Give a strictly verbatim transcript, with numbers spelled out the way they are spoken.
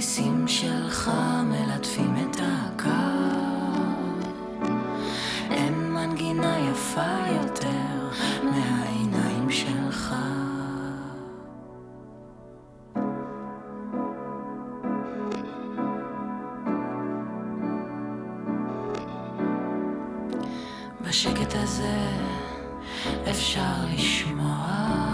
הריסים שלך מלטפים את הקר, אין מנגינה יפה יותר מהעיניים שלך. בשקט הזה אפשר לשמוע